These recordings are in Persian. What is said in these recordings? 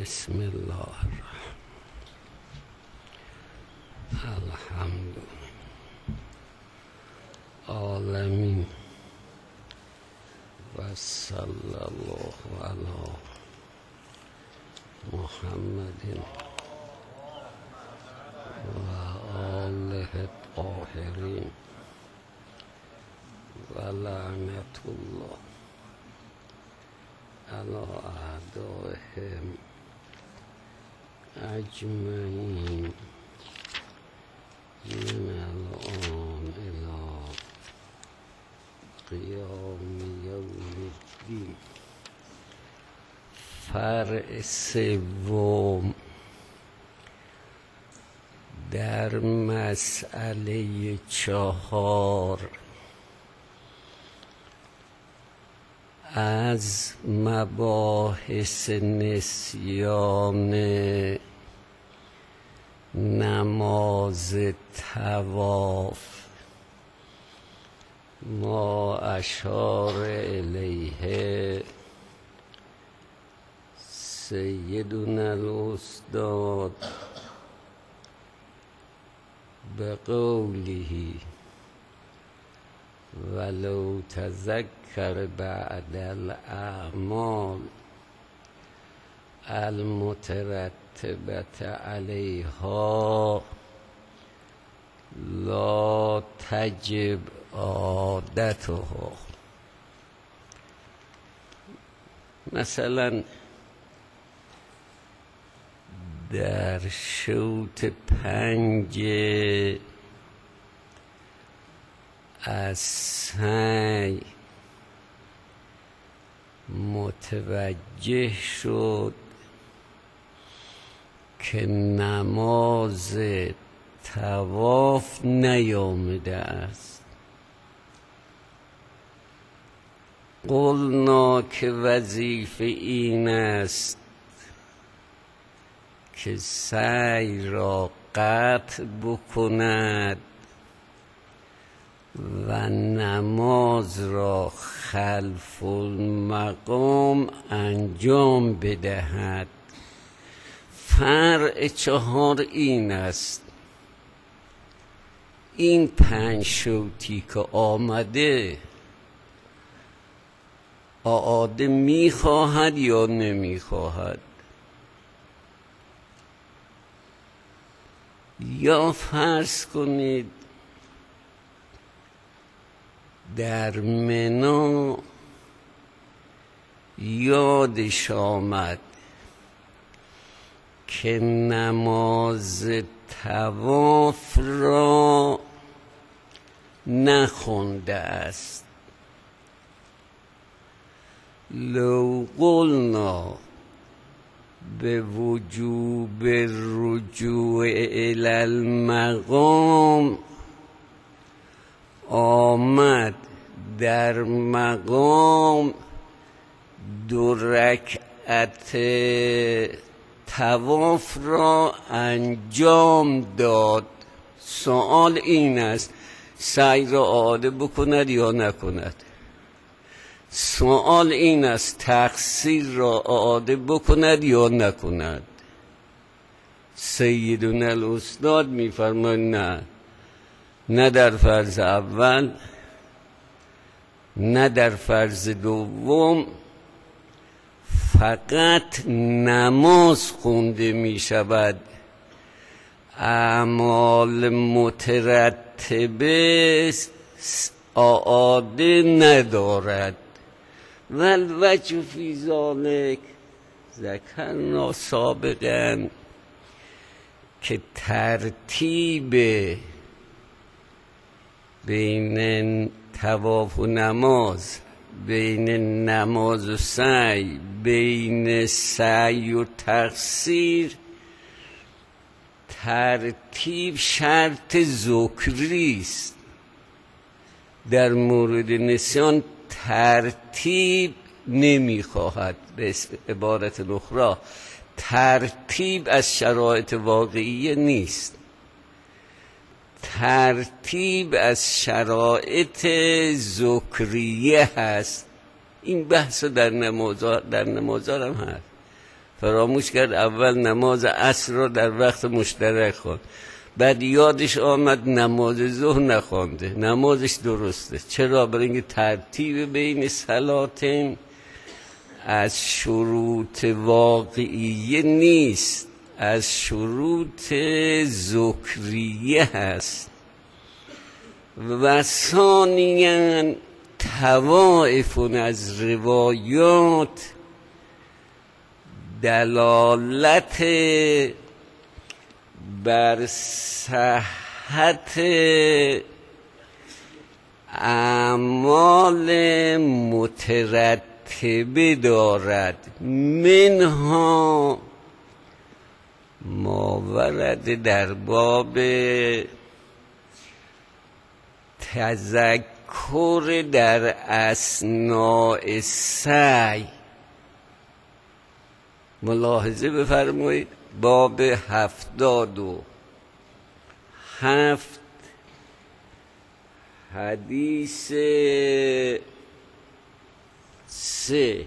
بسم الله الحمد عالمین و صلی الله علی محمد و آله الطاهرین و لعنت الله علی اعدائهم اجمعین من الان الى قیام یوم الدین. فرع سوم در مسئله 4 از مباحث نسیان نماز طواف ما اشار الیه سیدنا الاستاد بقوله ولو تذکر بعد الاعمال المترتبة علیها لا تجب عادتها. مثلا در شوط 5 از سعی متوجه شد که نماز طواف نیامده است. قلنا که وظیفه این است که سعی را قطع بکند و نماز را خلف المقام انجام بدهد. فرع 4 این است: این 5 شوطی که آمده اعاده میخواهد یا نمیخواهد؟ یا فرض کنید در منی یادش آمد که نماز طواف را نخوانده است. لو قلنا به وجوب رجوع الی المقام، آمد در مقام 2 رکعت طواف را انجام داد. سوال این است سعی را اعاده بکند یا نکند؟ سوال این است تقصیر را اعاده بکند یا نکند؟ سیدنا الاستاد میفرماید نه در فرض اول نه در فرض دوم، فقط نماز خونده می شود، اعمال مترتبه اعاده ندارد. والوجه فی ذلک ذکرنا سابقا که ترتیب بین طواف و نماز، بین نماز و سعی، بین سعی و تقصیر، ترتیب شرط ذکری است. در مورد نسیان ترتیب نمیخواهد. به عبارت اخرى ترتیب از شرایط واقعیه نیست، ترتیب از شرایط ذکریه هست. این بحث در نمازار هم هست. فراموش کرد اول نماز عصر رو در وقت مشترک خوند، بعد یادش آمد نماز ظهر نخوانده. نمازش درسته. چرا؟ برای اینکه ترتیب بین صلاتین از شروط واقعیه نیست، از شروط ذکریه هست. و ثانیاً طوائف از روایات دلالت بر صحت اعمال مترتبه دارد، منها ما ورد در باب تذکر در اثناء سعی. ملاحظه بفرمایید باب 77 حدیث 3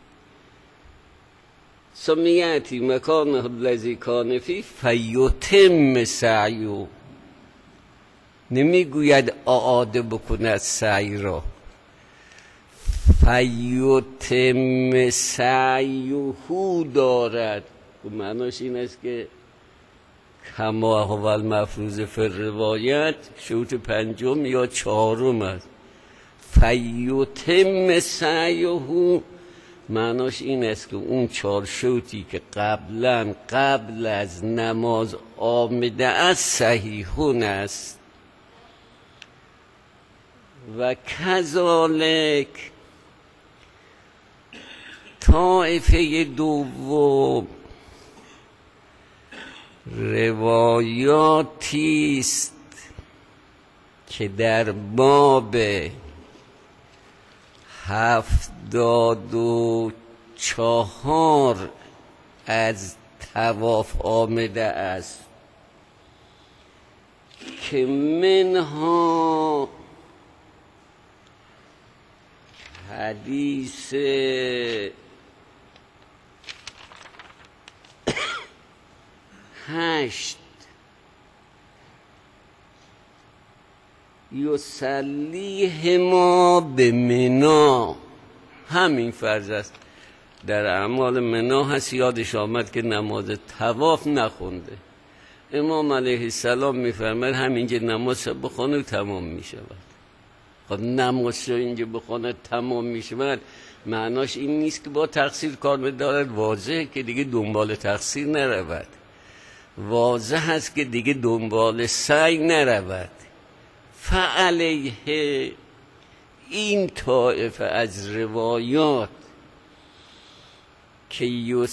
سمیتی مکانه الذی کان فیه فیتم سعیه. نمیگوید اعاده بکند سعی را، فیتم سعیه دارد. معناش این است که کما هو المفروض فی الروایت شروط پنجم یا چهارم است. فیتم سعیه معناش این است که اون 4 شروطی که قبل از نماز آمده است صحیحون است. و کذالک طایفه دوم روایاتی است که در باب 74 از طواف آمده است که منها حدیث 8 یصلیهما به منی، همین فرض است در اعمال منی هست. یادش آمد که نماز طواف نخونده. امام علیه السلام میفرماید همینجا نماز بخونه و تمام میشود. خب نماز رو اینجا بخونه تمام میشود معناش این نیست که با تقصیر کار بدارد. واضحه که دیگه دنبال تقصیر نرود، واضح هست که دیگه دنبال سعی نرود. فعلیه این طایفه از روایات که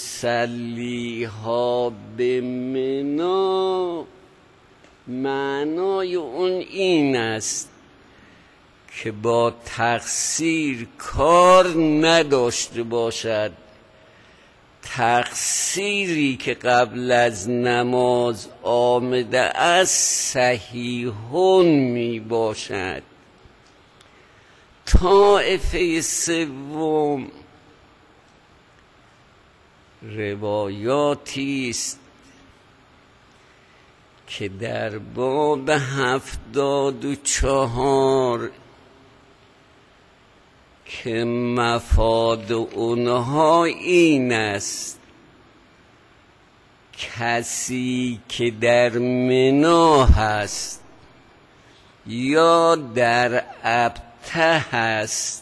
یصلیها به منی معنای اون این است که با تقصیر کار نداشته باشد. تقصیری که قبل از نماز آمده است صحیحون می باشد. طایفه سوم روایاتی است که در باب 74 که مفاد اونها این است کسی که در منی هست یا در ابته هست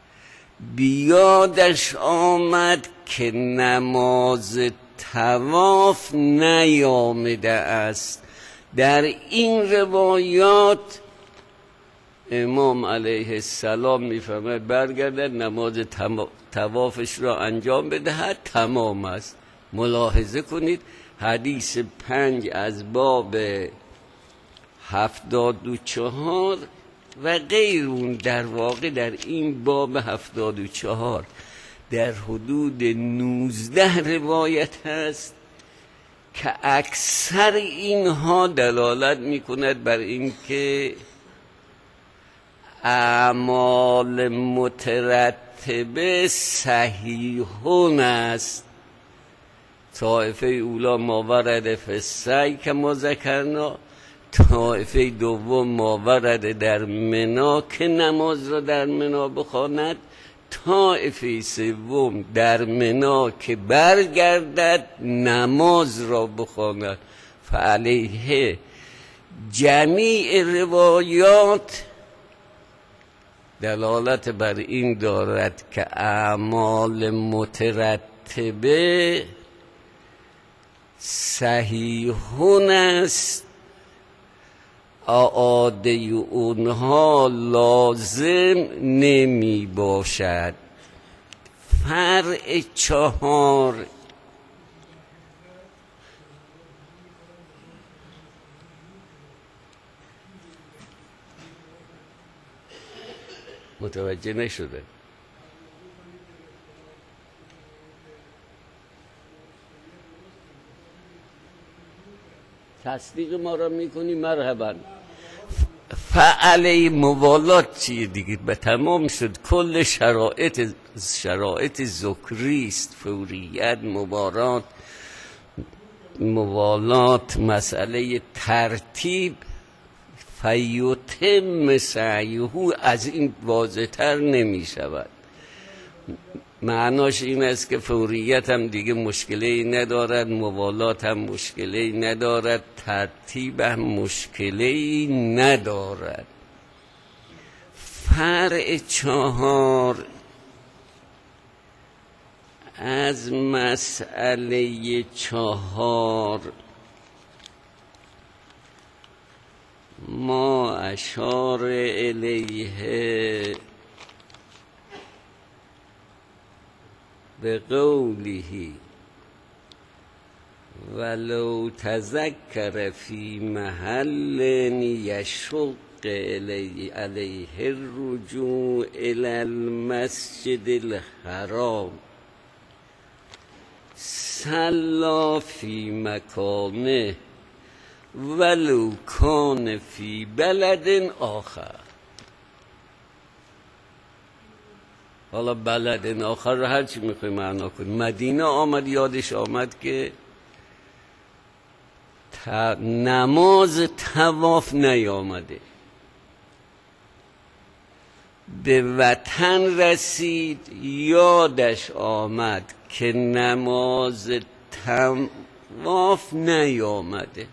بیادش آمد که نماز طواف نیامده است. در این روایات امام علیه السلام میفرماید برگردد نماز طوافش را انجام بدهد، تمام است. ملاحظه کنید حدیث 5 از باب 74 و غیر اون در واقع در این باب 74 در حدود 19 روایت هست که اکثر اینها دلالت میکند بر اینکه اعمال مترتبه صحیحون است. طائفه اولا ما ورد فی السعی که ما ذکرنا، طائفه دوم ما ورد در منا که نماز را در منا بخواند، طائفه سوم در منا که برگردد نماز را بخواند. فعلیه جمیع روایات دلالت بر این دارد که اعمال مترتبه صحیحون است، اعاده اونها لازم نمی باشد. فرع 4 متوجه نشده. تصدیق ما را میکنی؟ مرحبا. فعلی موالات چیه دیگه؟ به تمام شد. کل شرایط ذکری است، فوریت، موالات، مسئله ترتیب. فیتم سعیه از این واضح‌تر نمی شود. معناش این است که فوریت هم دیگه مشکلی ندارد، موالات هم مشکلی ندارد، ترتیب هم مشکلی ندارد. فرع 4 از مسئله 4 ما اشار الیه به قوله ولو تذکر فی محل یشق علیه الرجوع الی المسجد الحرام صلی فی مکانه ولو کان فی بلد آخر. حالا بلد آخر رو هر چی میخوای معنا کنی. مدینه آمد، یادش آمد که نماز طواف نیامده، به وطن رسید، یادش آمد که نماز طواف نیامده.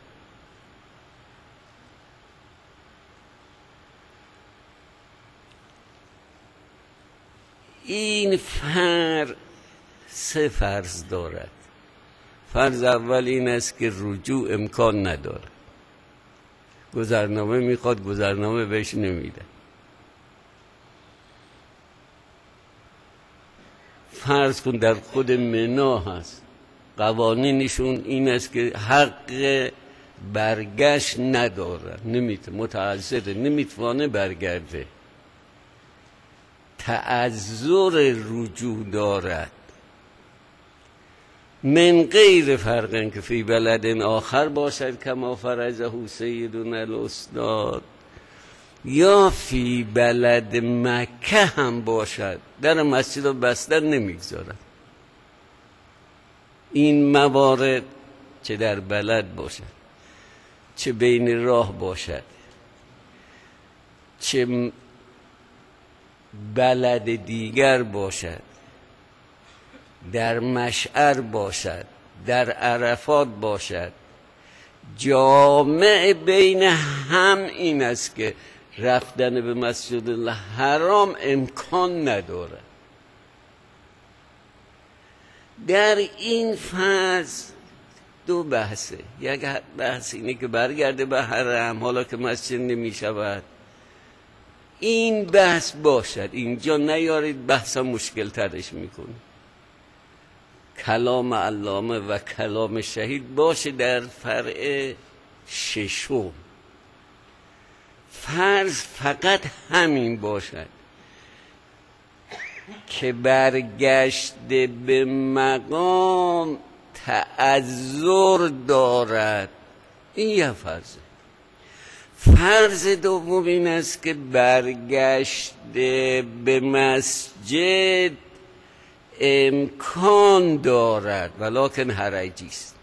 این سه فرض دارد. فرض اول این است که رجوع امکان ندارد. گذرنامه میخواد، گذرنامه بهش نمیده. فرض کن در خود منا هست، قوانینشون این است که حق برگشت نداره، متعذره، نمیتوانه برگرده، تعذر رجوع دارد. من غیر فرقن که فی بلد آخر باشد کما فرضه سیدنا الاستاد، یا فی بلد مکه هم باشد، در مسجد رو بستن نمیگذارد. این موارد چه در بلد باشد، چه بین راه باشد، چه بلد دیگر باشد، در مشعر باشد، در عرفات باشد، جامع بین هم این است که رفتن به مسجد الحرام امکان نداره. در این فاز دو بحثه. یک بحث اینه که برگرده به حرم حالا که مسجد نمی شود. این بحث باشد، اینجا نیارید، بحث مشکل ترش میکنه. کلام علامه و کلام شهید باشه در فرع 6. فرض فقط همین باشد که برگشته به مقام تعذر دارد. این یه فرضه. فرض دوم این است که برگشته به مسجد امکان دارد ولکن حرجی است.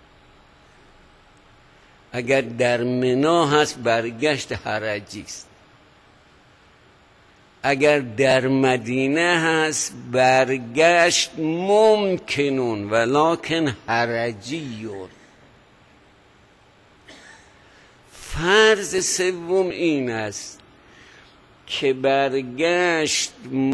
اگر در منا هست برگشت حرجی است، اگر در مدینه هست برگشت ممکنون ولکن حرجیون. فرض سوم این است که برگشت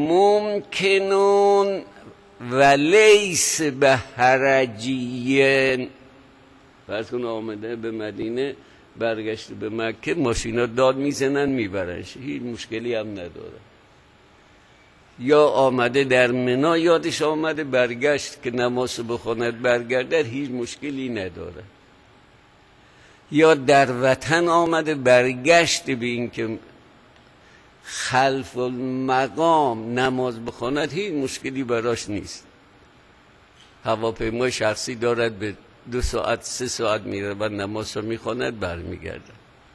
ممکنون و لیس به حرجین. فرض کن آمده به مدینه برگشت به مکه، ماشینا داد میزنن میبرنش، هیچ مشکلی هم نداره. یا آمده در منا یادش آمده برگشت که نماز بخواند برگرده، هیچ مشکلی نداره. یا در وطن آمده برگشت به این که خلف المقام نماز بخواند، هیچ مشکلی براش نیست. هواپیمای شخصی دارد به 2 ساعت 3 ساعت میره و نماز رو میخواند برمیگرده.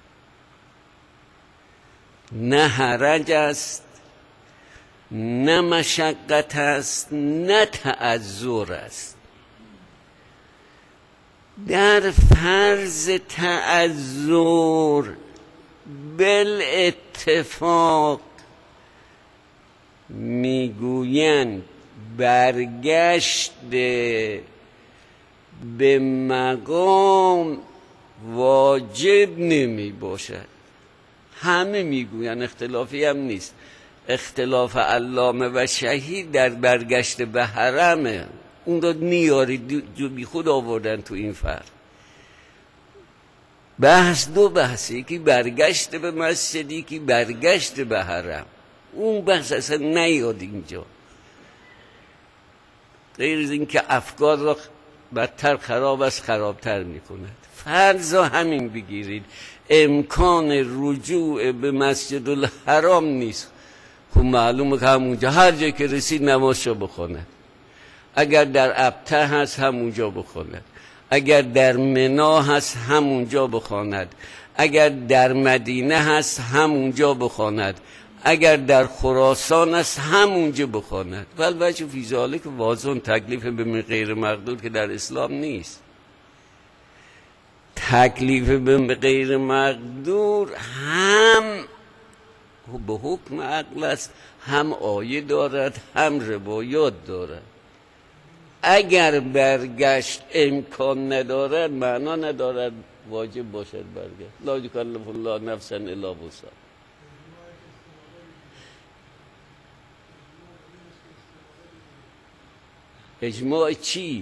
نه حرج است، نه مشقت است، نه تعذر است. در فرض تعذر بالاتفاق میگویند برگشت به مقام واجب نمی باشد. همه میگویند، اختلافی هم نیست. اختلاف علامه و شهید در برگشت به حرمه، اون رو نیاری جو بی خود آوردن تو این فرق. بحث 2 بحثی، یکی برگشت به مسجد، یکی برگشت به حرم. اون بحث اصلا نیاد اینجا، غیر از این که افکار را بدتر خراب است خرابتر میکند. فرضا همین بگیرید، امکان رجوع به مسجد الحرام نیست. خب معلومه که همونجا هر جا که رسید نمازشو بخواند. اگر در ابته هست همونجا بخواند، اگر در منا هست همونجا بخواند، اگر در مدینه هست همونجا بخواند، اگر در خراسان است همونجا بخواند. والوجه فی ذالک واضح، تکلیف به غیر مقدور که در اسلام نیست. تکلیف به غیر مقدور هم به حکم عقل است، هم آیه دارد، هم روایات دارد. اگر برگشت امکان ندارد، معنا ندارد واجب باشد برگشت. لا یکلف الله نفسا الا وسعها. اجماع چی؟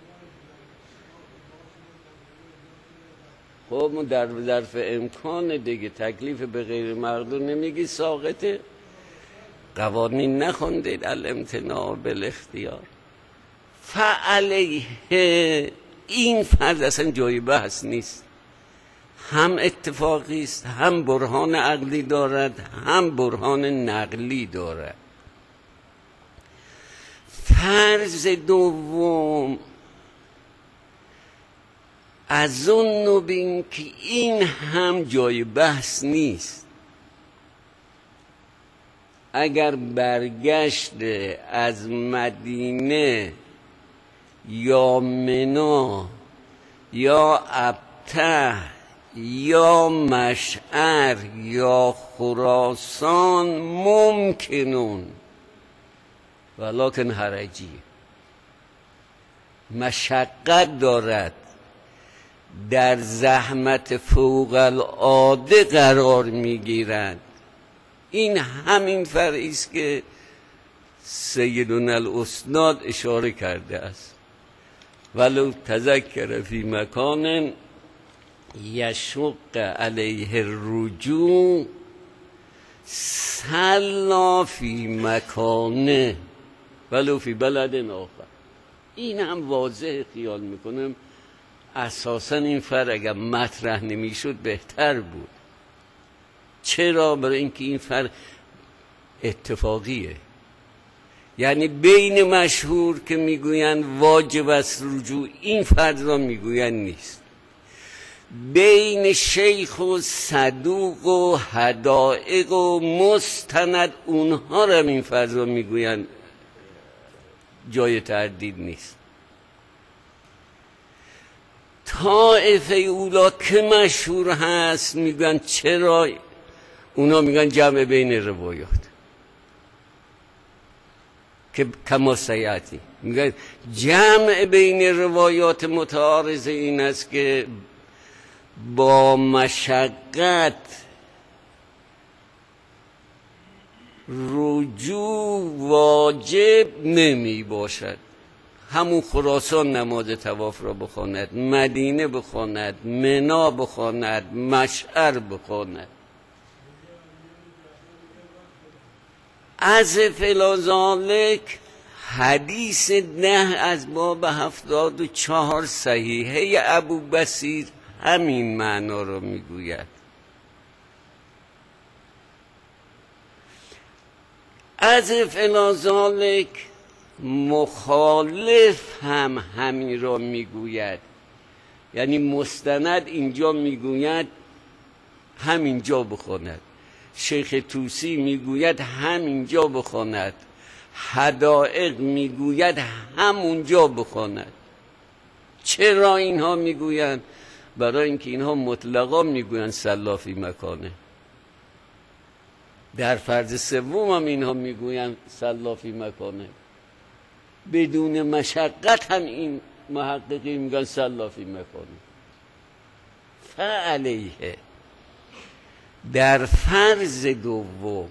خب در ظرف امکان دیگه، تکلیف به غیر مقدور نمیگی ساقطه. قوانین نخوندید، الامتناع بالاختیار. فعلیه این فرض اصلا جای بحث نیست، هم اتفاقی است، هم برهان عقلی دارد، هم برهان نقلی دارد. فرض دوم، اظن بین که این هم جای بحث نیست. اگر برگشت از مدینه یا منا یا ابته یا مشعر یا خراسان ممکنون ولکن حرجی، مشقت دارد، در زحمت فوق العاده قرار میگیرند. این همین فرعی است که سیدنا الاسناد اشاره کرده است. ولو تذکر فی مکان یشق علیه الرجوع صلی فی مکانه ولو فی بلد آخر. این هم واضح خیال میکنم اساسا این فرق اگر مطرح نمیشد بهتر بود. چرا؟ برای اینکه این فرق اتفاقیه، یعنی بین مشهور که میگویند واجب است رجوع، این فرض را میگویند نیست. بین شیخ و صدوق و حدائق و مستند، اونها را این فرض را میگویند جای تردید نیست. طائفه اولا که مشهور هست میگن چرا؟ اونا میگن جمع بین روایات که کما سیاتی، میگن جمع بین روایات متعارضه این است که با مشقت رجوع واجب نمی باشد. همون خراسان نماز طواف را بخواند، مدینه بخواند، منا بخواند، مشعر بخواند. از فلازالک حدیث 10 از باب 74 صحیحه ابو بصیر همین معنا را میگوید. از فلازالک مخالف هم همین را میگوید، یعنی مستند اینجا میگوید همینجا بخواند، شیخ طوسی میگوید همینجا بخواند، حدائق میگوید همونجا بخواند. چرا اینها میگویند؟ برای اینکه اینها مطلقا میگویند سلافی مکانه. در فرض سوم هم اینها میگویند سلافی مکانه، بدون مشقت هم این محققی میگن سلافی مکانه. فعلیه در فرض دوم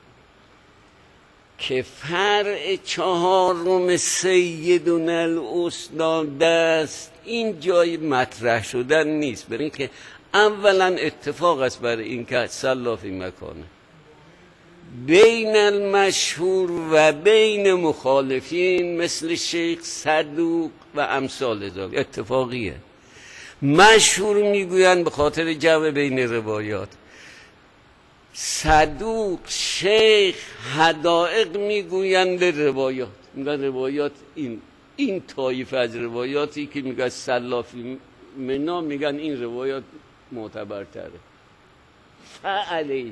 که فرع چهارم سیدنا الاستاد است، این جای مطرح شدن نیست، برای اینکه اولا اتفاق است برای این که سلافی مکانه بین المشهور و بین مخالفین مثل شیخ صدوق و امثال ذالک اتفاقیه. مشهور میگویند به خاطر جمع بین روایات، صدوق، شیخ، حدائق میگویند روایات، میگن روایات این طایفه از روایاتی که میگن سلافی منا، میگن این روایات معتبرتره. فعلیه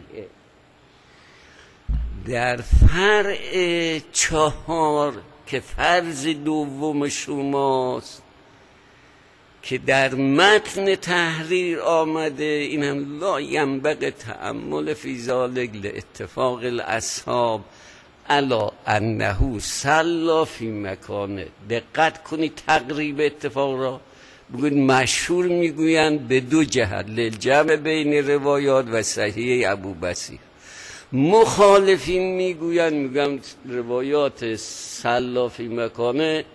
در فرع 4 که فرض دوم شماست که در متن تحریر آمده، این هم لا ینبغی تأمل فی ذلک لاتفاق الاصحاب الا انه صلی فی مکانه. دقت کنید تقریب اتفاق را بگوید. مشهور میگویند به 2 جهت، للجمع بین روایات و صحیح ابو بصیر. مخالفین میگویند روایات صلی فی مکانه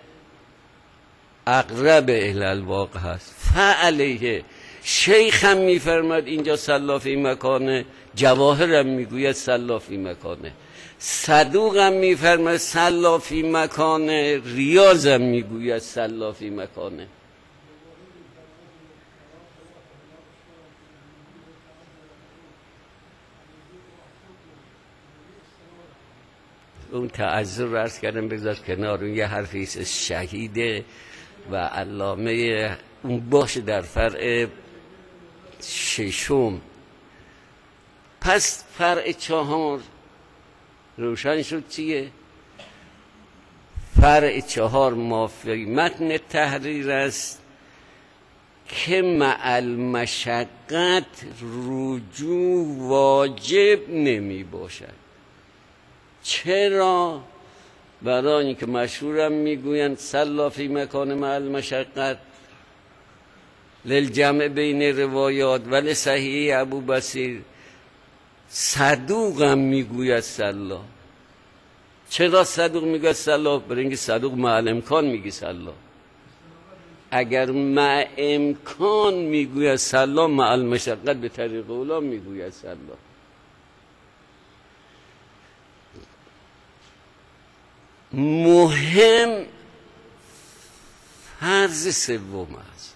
اقرب الی الواقع هست. فعلیه شیخ هم میفرماد اینجا صلی فی مکانه، جواهر هم میگوید صلی فی مکانه، صدوق هم میفرماد صلی فی مکانه، ریاض هم میگوید صلی فی مکانه. اون تعذر عرض کردم بذار کنار، اون یه حرفی است شهیده و علامه اون باشه در فرع 6. پس فرع 4 روشن شد چیه؟ فرع 4 مافی متن تحریر است که مع المشقت رجوع واجب نمی باشد. چرا؟ برای اینکه مشهورم میگویند صلی فی مکان مع المشقت للجمع بین روایات ولی صحیح ابو بصیر. صدوق هم میگوید صلی. چرا صدوق میگوید صلی؟ برای اینکه صدوق مع الامکان میگه صلی. اگر مع امکان میگوید صلی، مع المشقت به طریق اولا میگوید صلی. مهم فرض سوم است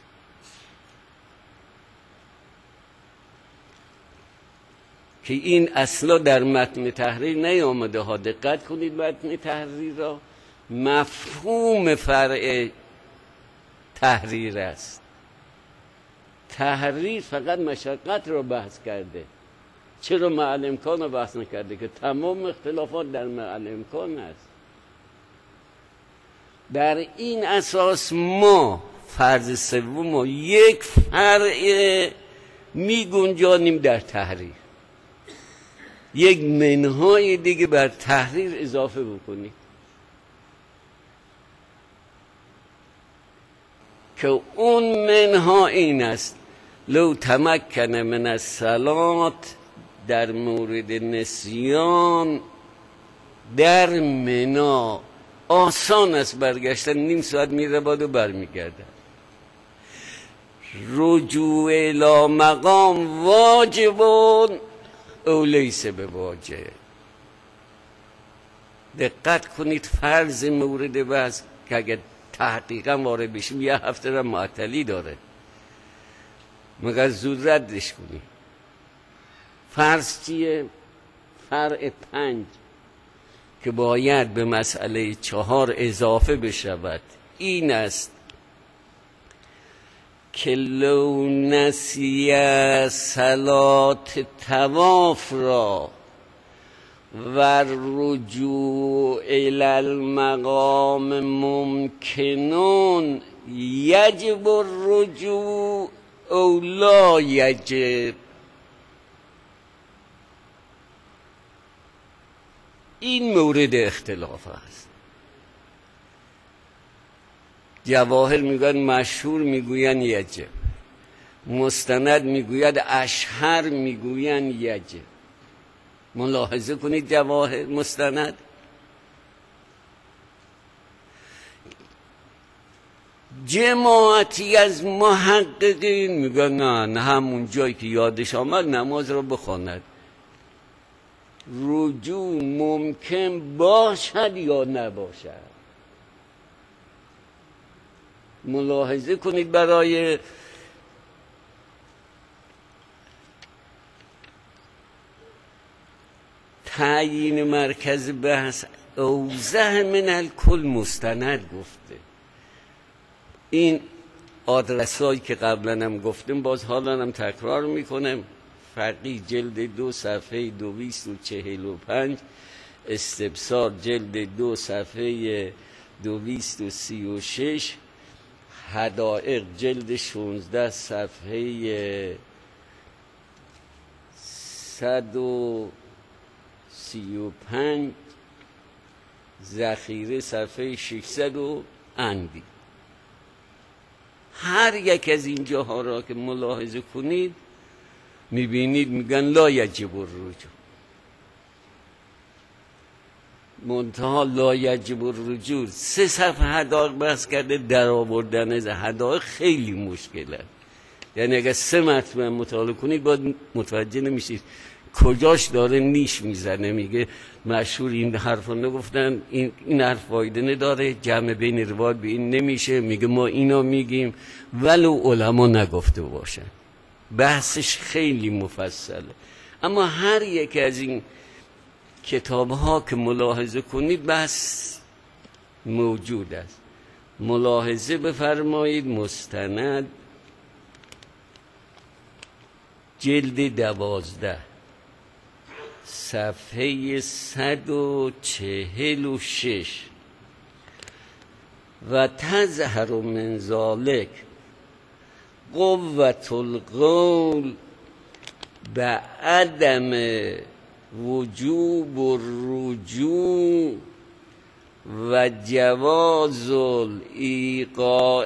که این اصلا در متن تحریر نیامده ها. دقت کنید متن تحریر را، مفهوم فرع تحریر است. تحریر فقط مشقت را بحث کرده، چرا مع الامکان را بحث نکرده؟ که تمام اختلافات در مع الامکان است. در این اساس ما فرض سوم رو یک فرع می گنجانیم در تحریر، یک منهای دیگه بر تحریر اضافه بکنیم که اون منها این است: لو تمکن من الصلات، در مورد نسیان در منا آسان است برگشتن، نیم ساعت میره بعد و برمیگردن. رجوع الی مقام واجبون او لیس بواجب. دقت کنید، فرض مورد بحث که اگر تحقیقا وارد بشیم یه هفته را معطلی داره، مگر زود ردش کنیم. فرض چیه؟ فرع 5 که باید به مسئله 4 اضافه بشود این است که لو نسی صلات طواف را و رجوع الی المقام ممکنون یجب الرجوع او لا یجب. این مورد اختلاف است. جواهر میگن مشهور میگوین یجب، مستند میگوید اشهر میگوین یجب. ملاحظه کنید جواهر مستند. جماعتی از محققین میگن نه همون جایی که یادش آمد نماز رو بخواند. رجوع ممکن باشد یا نباشد. ملاحظه کنید برای تعیین مرکز بحث اوضح من الکل مستند گفته. این آدرسایی که قبلا هم گفتیم باز حالا هم تکرار میکنم: فقیه جلد 2 صفحه 245، استبصار جلد 2 صفحه 236، حدائق جلد 16 صفحه 135، ذخیره صفحه 600 و اندی. هر یک از این جاها را که ملاحظه کنید میبینید میگن لا یجب الرجوع. منتها لا یجب الرجوع 3 صفحه حدائق بحث کرده. در آوردن از حدائق خیلی مشکله. یعنی اگر 3 مرتبه مطالعه کنید باید متوجه نمیشید کجاش داره نیش میزنه. میگه مشهور این حرف رو نگفتن، این حرف فایده نداره، جمع بین روایت به این نمیشه. میگه ما اینا میگیم ولو علما نگفته باشن. بحثش خیلی مفصله. اما هر یک از این کتاب ها که ملاحظه کنید بحث موجود است. ملاحظه بفرمایید مستند جلد 12 صفحه 146: و تظهر من ذلک قوة القول به عدم وجوب الرجوع و جواز الایقاع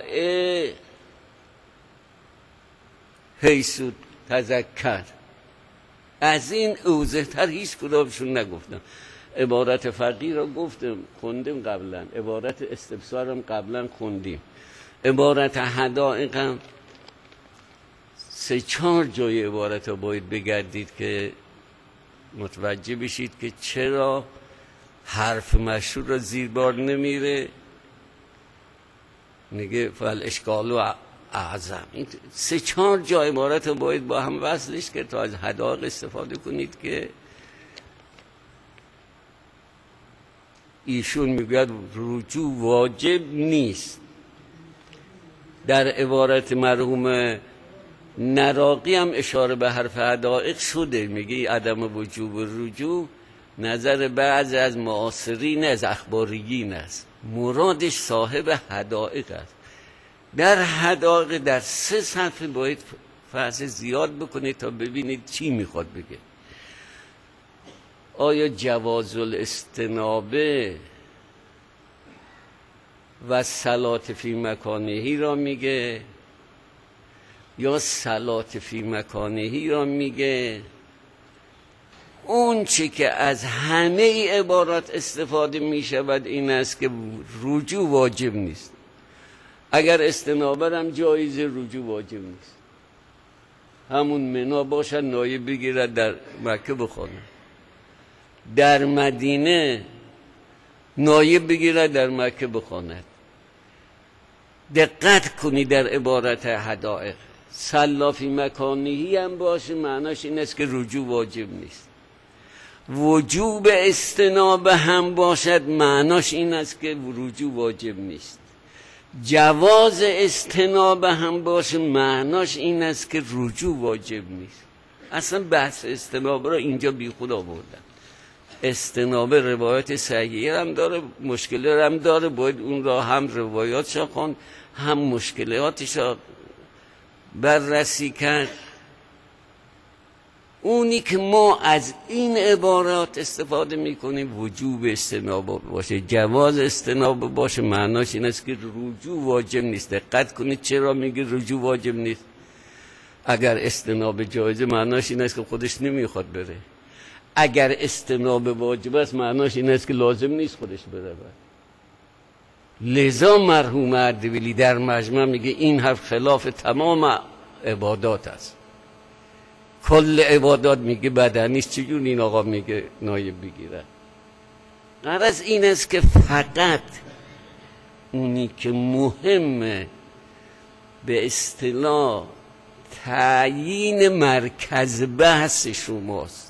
حیث تذکر. از این اوضح تر هیچ کدامشون نگفتم. عبارت فقیه را گفتم، خوندیم قبلا. عبارت استبصار هم قبلا خوندیم. عبارت حدائق هم 3-4 جای عبارت را باید بگردید که متوجه بشید که چرا حرف مشهور را زیر بار نمیره. میگه فال اشکال و اعظم. این 3-4 جای عبارت را باید با هم وصلش کرد تا از حدائق استفاده کنید که ایشون میگوید رجوع واجب نیست. در عبارت مرحوم نراقی هم اشاره به حرف حدائق شده. میگه عدم وجوب رجوع نظر بعضی از معاصرین از اخباریین است، مرادش صاحب حدائق است. در حدائق در 3 صفحه باید فحص زیاد بکنید تا ببینید چی میخواد بگه. آیا جواز الاستنابه و صلات فی مکانهی را میگه یا صلات فی مکانهی را میگه؟ اون چی که از همه عبارات استفاده میشود این است که رجوع واجب نیست. اگر استنابه هم جایز، رجوع واجب نیست. همون منا باشد نایب بگیرد در مکه بخواند، در مدینه نایب بگیرد در مکه بخواند. دقت کنی در عبارت حدائق صلا فی مکانهی هم باشه معناش این است که رجوع واجب نیست. وجوب استنابه هم باشد معناش این است که رجوع واجب نیست. جواز استنابه هم باشه معناش این است که رجوع واجب نیست. اصلا بحث استنابه را اینجا بی خود آوردن. استنابه روایت صحیحه هم داره، مشکله هم داره، باید اون را هم روایاتش خوند هم مشکلاتش را بررسی کرد. اونی که ما از این عبارات استفاده میکنیم وجوب استنابه باشه، جواز استنابه باشه معناش این است که رجوع واجب نیست. دقت کنید چرا میگه رجوع واجب نیست؟ اگر استنابه جایزه معناش این است که خودش نمیخواد بره. اگر استنابه واجب است معناش این است که لازم نیست خودش بره. لذا مرحوم اردبیلی در مجمع میگه این حرف خلاف تمام عبادات است. کل عبادات میگه بدنیست، چجور این آقا میگه نایب بگیره؟ غرض این است که فقط اونی که مهمه به اصطلاح تعیین مرکز بحث شماست.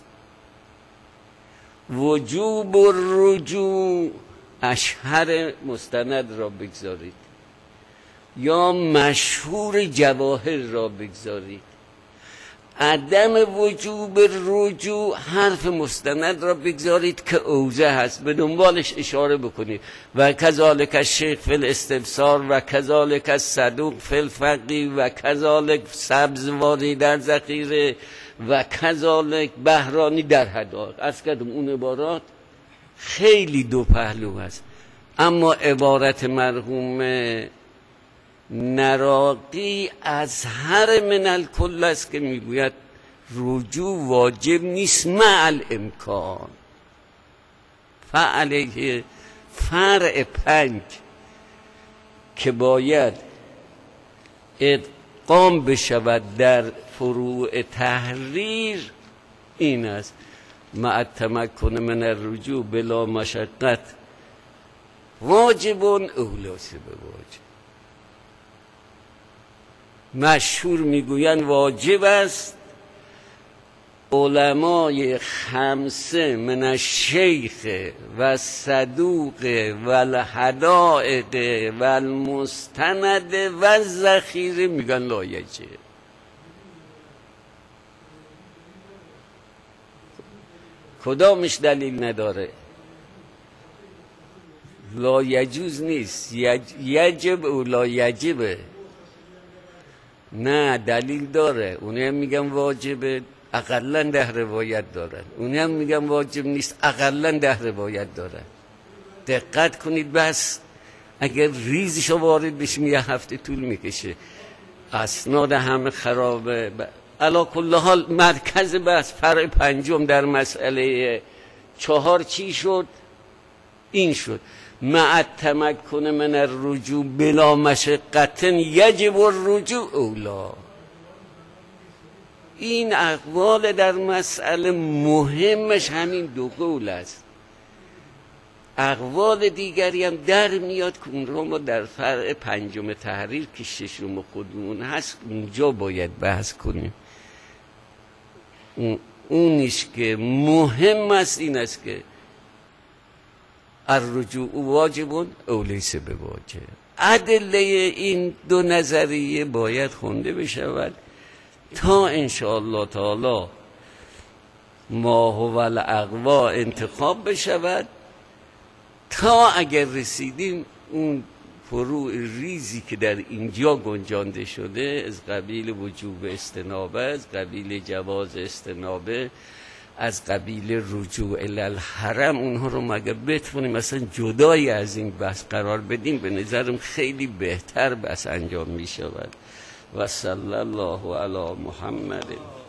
وجوب الرجوع اشهر مستند را بگذارید یا مشهور جواهر را بگذارید. عدم وجوب رجوع حرف مستند را بگذارید که اوضح هست، به دنبالش اشاره بکنید. و کذالک الشیخ فی الاستبصار و کذالک الصدوق فی الفقی و کذالک سبزواری در ذخیره و کذالک بهرانی در حدائق. از کدوم اون عبارات خیلی دو پهلو هست، اما عبارت مرحوم نراقی از هر من الکل است که میگوید رجوع واجب نیست مع الامکان. فعلیه فرع 5 که باید ادغام بشود در فروع تحریر این است: مع التمکن من الرجوع بلا مشقت واجب اولاس به واجب. مشهور میگویند واجب است. علمای 5 من الشیخ و صدوق و الحدائق و المستند و ذخیره میگن لایجه. کدامش دلیل نداره؟ لا یجوز نیست، یجب او لا یجبه. نه دلیل داره. اونی هم میگم واجبه، اقلا 10 روایت دارن. اونی هم میگم واجب نیست، اقلا 10 روایت دارن. دقت کنید. بس اگر ریزشو وارد بشیم یه هفته طول میکشه، اسناد همه خرابه. علا کل حال مرکز بحث فرع 5 در مسئله 4 چی شد؟ این شد: مع التمکن من الرجوع بلا مشقت یجب الرجوع اولا. این اقوال در مسئله مهمش همین 2 قول است. اقوال دیگری هم در میاد که اون رو ما در فرع 5 تحریر که 6 خودمون هست اونجا باید بحث کنیم. اونیش که مهم است این است که الرجوع واجب او لیس بواجب. ادله این 2 نظریه باید خونده بشود تا انشاءالله تعالی ما هو الاقوا انتخاب بشود، تا اگر رسیدیم اون فروع ریزی که در اینجا گنجانده شده از قبیل وجوب استنابه، از قبیل جواز استنابه، از قبیل رجوع الالحرم، اونها رو مگر بتونیم مثلا جدای از این بحث قرار بدیم، به نظرم خیلی بهتر بحث انجام می شود. و صلی الله علی محمد.